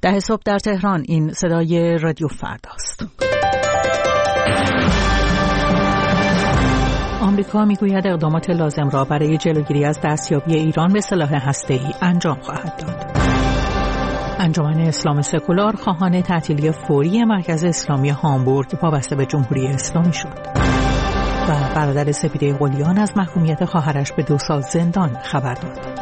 10 صبح در تهران. این صدای رادیو فرداست. آمریکا میگوید اقدامات لازم را برای جلوگیری از دستیابی ایران به سلاح هسته‌ای انجام خواهد داد. انجمن اسلام سکولار خواهان تعطیلی فوری مرکز اسلامی هامبورگ وابسته به جمهوری اسلامی شد. و برادر سپیده قلیان از محکومیت خواهرش به 2 سال زندان خبر داد.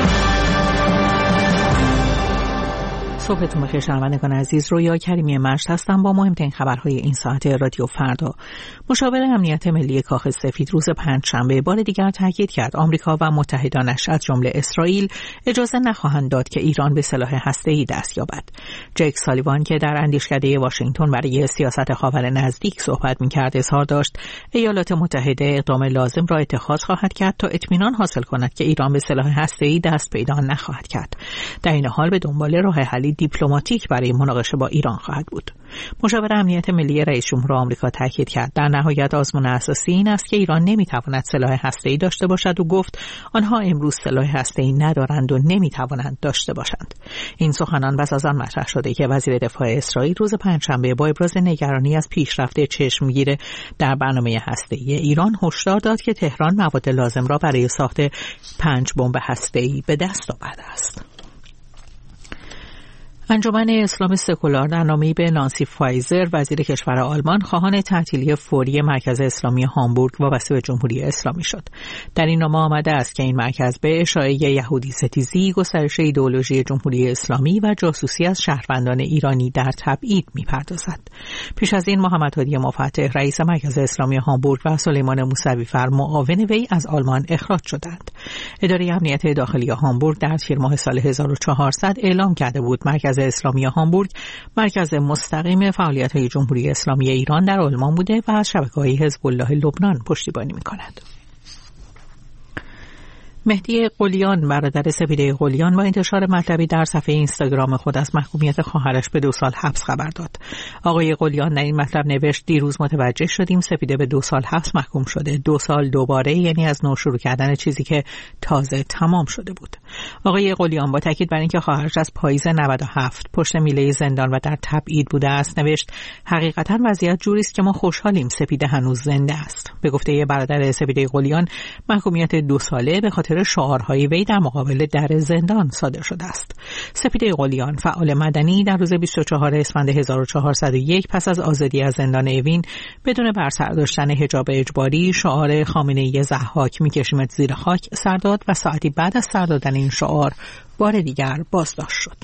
صبحتون بخیر شنوندگان عزیز. رویا کریمی مشت هستم با مهمترین خبرهای این ساعت رادیو فردا. مشاور امنیت ملی کاخ سفید روز پنجشنبه بار دیگر تاکید کرد آمریکا و متحدانش از جمله اسرائیل اجازه نخواهند داد که ایران به سلاح هسته‌ای دست یابد. جک سالیوان که در اندیشکده واشنگتن برای سیاست خاور نزدیک صحبت می‌کرد اظهار داشت ایالات متحده اقدام لازم را اتخاذ خواهد کرد تا اطمینان حاصل کند که ایران به سلاح هسته‌ای دست پیدا نخواهد کرد. در این حال به دنبال راه حلی دیپلماتیک برای مناقشه با ایران خواهد بود. مشاور امنیت ملی رئیس جمهور آمریکا تاکید کرد در نهایت آزمون اساسی این است که ایران نمیتواند سلاح هسته‌ای داشته باشد و گفت آنها امروز سلاح هسته‌ای ندارند و نمیتوانند داشته باشند. این سخنان پس از آن مطرح شده که وزیر دفاع اسرائیل روز پنجشنبه با ابراز نگرانی از پیشرفت چشمگیر در برنامه هسته‌ای ایران هشدار داد که تهران مواد لازم را برای ساخت 5 بمب هسته‌ای به دست آورده است. انجمن اسلام سکولار در نامه‌ای به نانسی فایزر وزیر کشور آلمان خواهان تعطیلی فوری مرکز اسلامی هامبورگ وابسته به جمهوری اسلامی شد. در این نامه آمده است که این مرکز به اشاعه یهودی ستیزی، گسترش ایدئولوژی جمهوری اسلامی و جاسوسی از شهروندان ایرانی در تبعید می‌پردازد. پیش از این محمد هادی مفتح رئیس مرکز اسلامی هامبورگ و سلیمان موسوی فر معاون وی از آلمان اخراج شدند. اداره امنیت داخلی هامبورگ در تیر ماه سال 1400 اعلام کرده بود مرکز اسلامی هامبورگ مرکز مستقیم فعالیت‌های جمهوری اسلامی ایران در آلمان بوده و از شبکه‌های حزب الله لبنان پشتیبانی می‌کند. مهدی قلیان برادر سپیده قلیان با انتشار مطلبی در صفحه اینستاگرام خود از محکومیت خواهرش به 2 سال حبس خبر داد. آقای قلیان در این مطلب نوشت دیروز متوجه شدیم سپیده به 2 سال حبس محکوم شده. 2 سال دوباره، یعنی از نو شروع کردن چیزی که تازه تمام شده بود. آقای قلیان با تاکید بر اینکه خواهرش از پاییز 97 پشت میله زندان و در تبعید بوده است نوشت حقیقتا وضعیت جوری است که ما خوشحالیم سپیده هنوز زنده است. به گفته برادر سپیده قلیان محکومیت 2 ساله به خاطر شعارهای وی در مقابل در زندان صادر شده است. سپیده قلیان فعال مدنی در روز 24 اسفند 1401 پس از آزادی از زندان اوین بدون بر سر داشتن حجاب اجباری شعار خامنه‌ای ضحاک میکشیمت زیر خاک سر داد و ساعتی بعد از سر دادن این شعار بار دیگر بازداشت شد.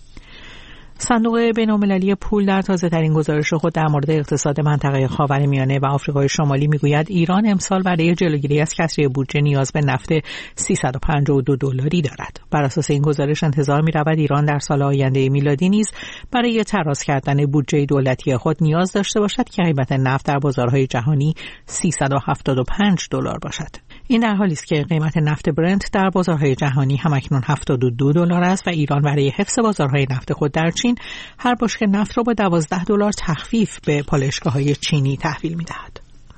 صندوق بین‌المللی پول در تازه‌ترین گزارش خود در مورد اقتصاد منطقه خاورمیانه و آفریقای شمالی میگوید ایران امسال برای جلوگیری از کسری بودجه نیاز به نفت $352 دارد. بر اساس این گزارش انتظار می‌رود ایران در سال آینده میلادی نیز برای تراز کردن بودجه دولتی خود نیاز داشته باشد که قیمت نفت در بازارهای جهانی $375 باشد. این در حالی است که قیمت نفت برنت در بازارهای جهانی همکنون $72 است و ایران برای حفظ بازارهای نفت خود در چین هر بشکه نفت را با $12 تخفیف به پالایشگاه‌های چینی تحویل می‌دهد.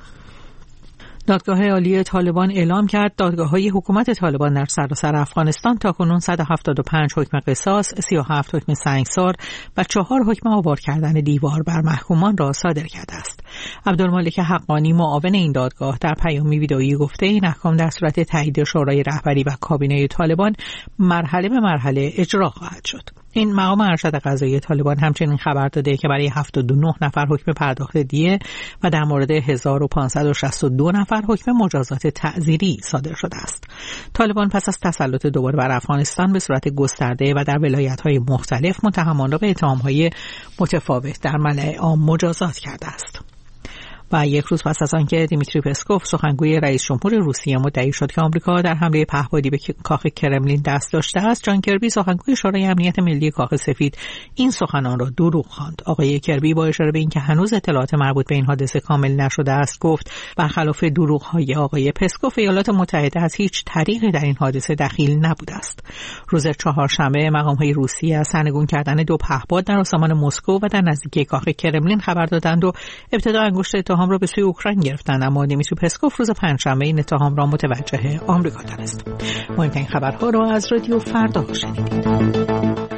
دادگاه عالی طالبان اعلام کرد دادگاه‌های حکومت طالبان در سراسر افغانستان تاکنون 175 حکم قصاص، 37 حکم سنگسار و 4 حکم آوار کردن دیوار بر محکومان را صادر کرده است. عبدالمالک حقانی معاون این دادگاه در پیامی ویدئویی گفته این احکام در صورت تایید شورای رهبری و کابینه طالبان مرحله به مرحله اجرا خواهد شد. این مقام ارشد قضایی طالبان همچنین خبر داده که برای 79 نفر حکم پرداخت دیه و در مورد 1562 نفر حکم مجازات تعزیری صادر شده است. طالبان پس از تسلط دوباره بر افغانستان به صورت گسترده و در ولایت‌های مختلف متهمان را به اتهام‌های متفاوت در ملأ عام مجازات کرده است. و یک روز پس از آنکه دیمیتری پسکوف سخنگوی رئیس جمهور روسیه مدعی شد که آمریکا در حمله پهپادی به کاخ کرملین دست داشته است، جان کربی سخنگوی شورای امنیت ملی کاخ سفید این سخنان را دروغ خواند. آقای کربی با اشاره به اینکه هنوز اطلاعات مربوط به این حادثه کامل نشده است گفت برخلاف دروغ‌های آقای پسکوف ایالات متحده از هیچ طریقی در این حادثه دخیل نبوده است. روز چهارشنبه مقام‌های روسیه از سرنگون کردن 2 پهپاد در آسمان مسکو و در نزدیکی کاخ کرملین خبر دادند و ابتدا انگشت اتهام را به سوی اوکراین گرفتند، اما دیمیتری پسکوف روز پنجشنبه این اتهام را متوجه آمریکا دانست. مهمترین خبرها را از رادیو فردا شنیدید.